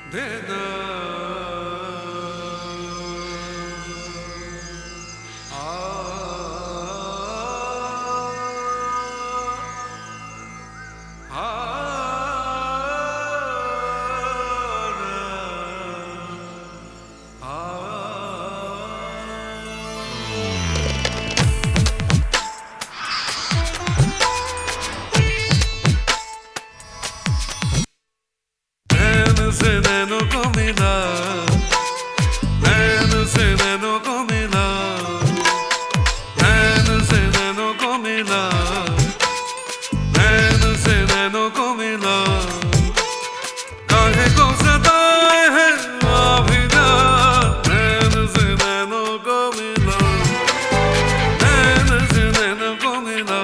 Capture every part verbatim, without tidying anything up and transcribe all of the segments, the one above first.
देना से नैनों को मिला, नैन से नैनों को मिला, नैन से नैनों को मिला, नैन से नैनों को मिला। काहे को सताए है अभी जा, नैन से नैनों को मिला, नैन से नैनों को मिला।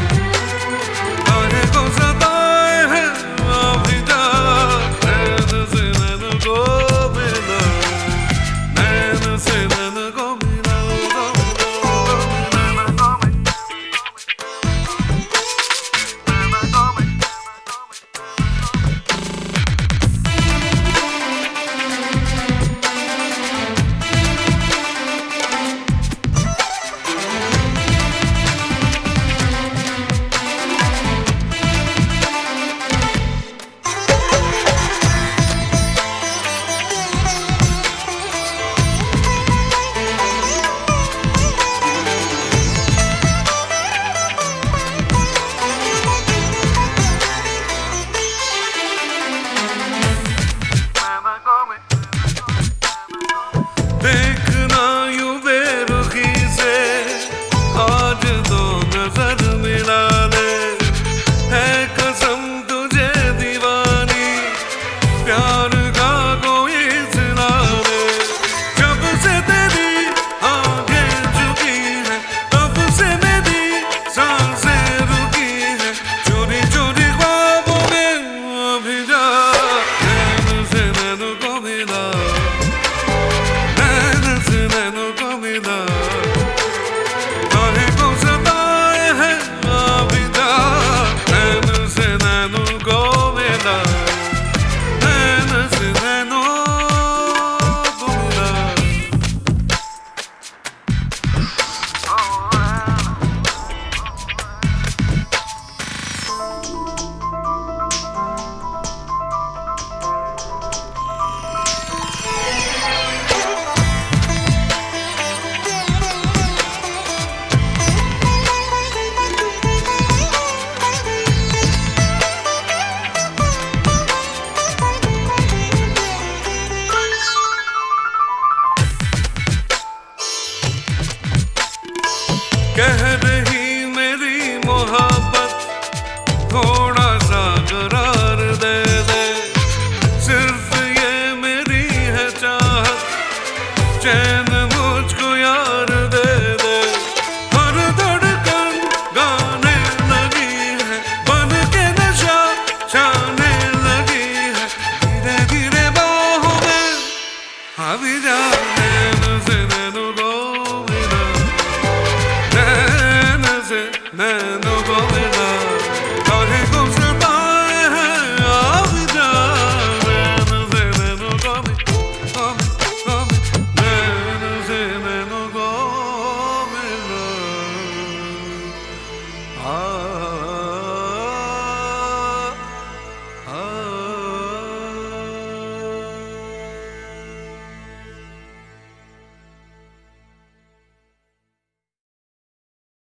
काहे को सताए है अभी जा, देखना यूं बेरुखी से आज तो नजर मिला ले, है कसम तुझे दीवानी प्यार का कोई सिला ले। जब से तेरी आंखें झुकी है तब से मेरी सांसें रुकी है, चोरी चोरी ख्वाबों में अभी जा, नैन से नैनों को मिला, नैनों को मिला। काहे को सताए है अभी जा, नैन से नैनों को मिला, नैन से नैनों को मिला। कह रही मेरी मोहब्बत थोड़ा सा करार दे दे, सिर्फ ये मेरी है चाहत, चैन मुझको यार दे दे। हर धड़कन गाने लगी है, बन के नशा छाने लगी है, धीरे धीरे बाहों में अभी जा, नैन से नैनों को मिला, नैन से नैनों को मिला।